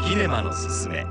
キネマのすすめ。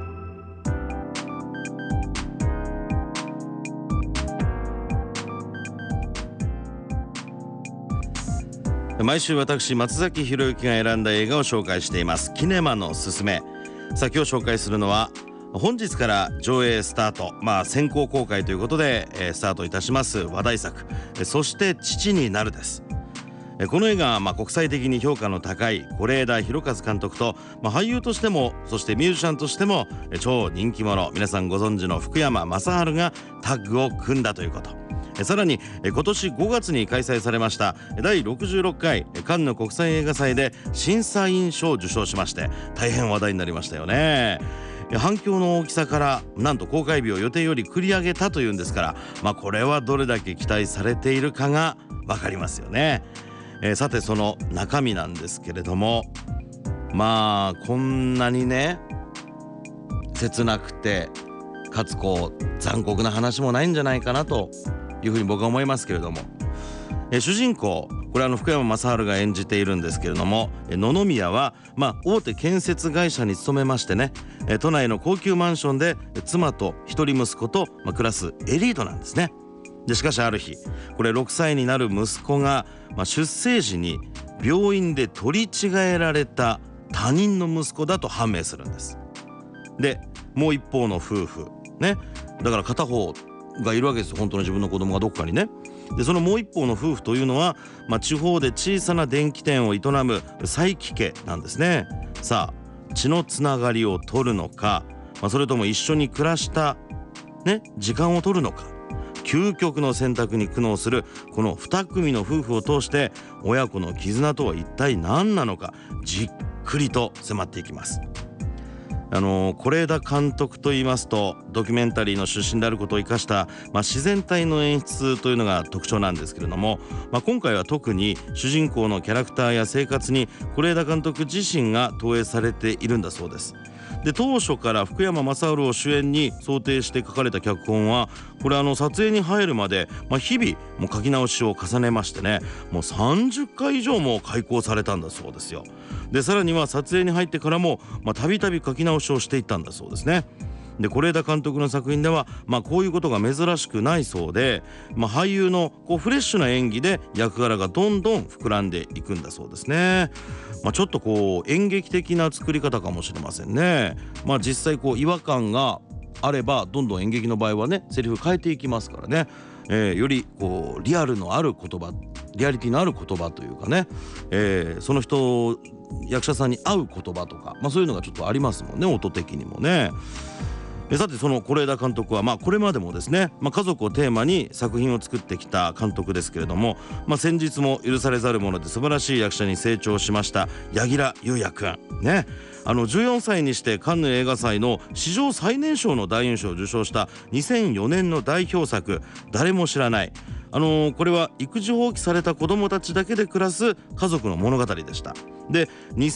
毎週私松崎弘之が選んだ映画を紹介していますキネマのすすめ。さあ今日紹介するのは本日から上映スタート、先行公開ということでスタートいたします話題作そして父になるです。この映画は国際的に評価の高い是枝裕和監督と、俳優としてもそしてミュージシャンとしても超人気者、皆さんご存知の福山雅治がタッグを組んだということ。さらに今年5月に開催されました第66回カンヌ国際映画祭で審査員賞を受賞しまして大変話題になりましたよね。反響の大きさからなんと公開日を予定より繰り上げたというんですから、これはどれだけ期待されているかが分かりますよね。さてその中身なんですけれども、こんなにね切なくてかつ残酷な話もないんじゃないかなというふうに僕は思いますけれども、主人公これ福山雅治が演じているんですけれども、野々宮は、大手建設会社に勤めましてね、都内の高級マンションで妻と一人息子と、暮らすエリートなんですね。でしかしある日これ6歳になる息子が、出生時に病院で取り違えられた他人の息子だと判明するんです。でもう一方の夫婦ね、だから片方がいるわけですよ、本当の自分の子供がどっかにね。でそのもう一方の夫婦というのは、地方で小さな電気店を営む佐伯家なんですね。さあ血のつながりを取るのか、それとも一緒に暮らした時間を取るのか、究極の選択に苦悩するこの2組の夫婦を通して親子の絆とは一体何なのかじっくりと迫っていきます。是枝監督といいますとドキュメンタリーの出身であることを生かした、自然体の演出というのが特徴なんですけれども、今回は特に主人公のキャラクターや生活に是枝監督自身が投影されているんだそうです。で当初から福山雅治を主演に想定して書かれた脚本はこれ撮影に入るまで、日々もう書き直しを重ねましてね、もう30回以上も改稿されたんだそうですよ。でさらには撮影に入ってからもたびたび書き直しをしていったんだそうですね。で是枝監督の作品では、こういうことが珍しくないそうで、俳優のフレッシュな演技で役柄がどんどん膨らんでいくんだそうですね。ちょっと演劇的な作り方かもしれませんね。実際違和感があればどんどん演劇の場合はねセリフ変えていきますからね、よりリアルのある言葉、リアリティのある言葉というかね、その人役者さんに合う言葉とか、そういうのがちょっとありますもんね、音的にもね。さてその是枝監督はこれまでもですね、家族をテーマに作品を作ってきた監督ですけれども、先日も許されざるもので素晴らしい役者に成長しました柳楽優弥くんね。14歳にしてカンヌ映画祭の史上最年少の男優賞を受賞した2004年の代表作誰も知らない。これは育児放棄された子どもたちだけで暮らす家族の物語でした。で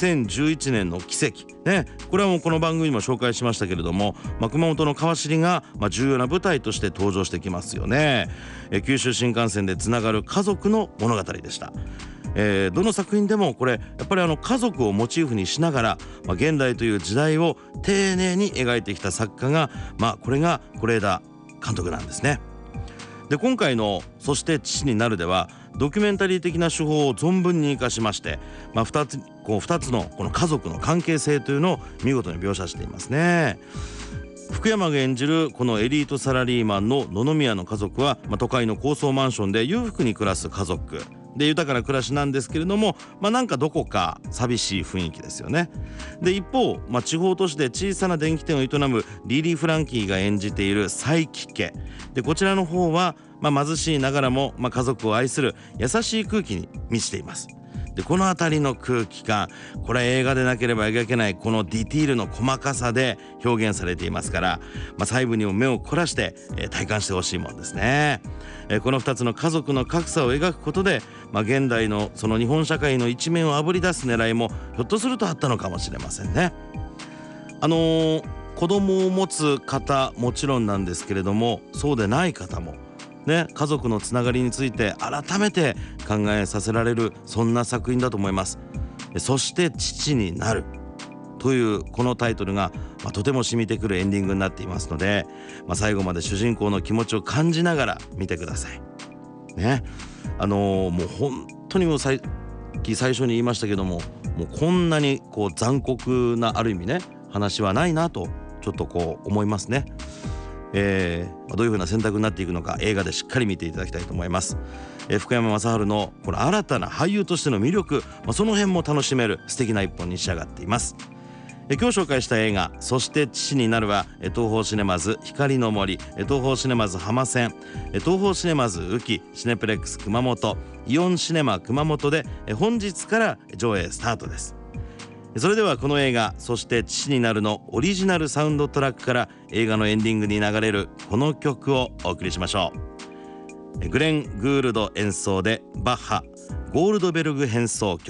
2011年の奇跡ね、これはもうこの番組にも紹介しましたけれども、熊本の川尻が重要な舞台として登場してきますよね。九州新幹線でつながる家族の物語でした。どの作品でもこれやっぱり家族をモチーフにしながら、現代という時代を丁寧に描いてきた作家が、これが是枝監督なんですね。で今回の「そして父になる」ではドキュメンタリー的な手法を存分に生かしまして、2つのこの家族の関係性というのを見事に描写していますね。福山が演じるこのエリートサラリーマンの野々宮の家族は、都会の高層マンションで裕福に暮らす家族で豊かな暮らしなんですけれども、なんかどこか寂しい雰囲気ですよね。で一方、地方都市で小さな電気店を営むリリー・フランキーが演じている佐伯家で、こちらの方は、貧しいながらも、家族を愛する優しい空気に満ちています。でこの辺りの空気感、これは映画でなければ描けないこのディティールの細かさで表現されていますから、細部にも目を凝らして、体感してほしいもんですね。この2つの家族の格差を描くことで、現代のその日本社会の一面をあぶり出す狙いもひょっとするとあったのかもしれませんね。子供を持つ方もちろんなんですけれども、そうでない方もね、家族のつながりについて改めて考えさせられる、そんな作品だと思います。そして父になるというこのタイトルが、とても染みてくるエンディングになっていますので、最後まで主人公の気持ちを感じながら見てくださいね。もう本当にもう最初に言いましたけども、もうこんなに残酷なある意味ね話はないなとちょっと思いますね。どういう風な選択になっていくのか映画でしっかり見ていただきたいと思います。福山雅治のこの新たな俳優としての魅力、その辺も楽しめる素敵な一本に仕上がっています。今日紹介した映画そして父になるは東宝シネマズ光の森、東宝シネマズ浜線、東宝シネマズ宇城、シネプレックス熊本、イオンシネマ熊本で本日から上映スタートです。それではこの映画そして父になるのオリジナルサウンドトラックから映画のエンディングに流れるこの曲をお送りしましょう。グレン・グールド演奏でバッハゴールドベルグ変奏曲。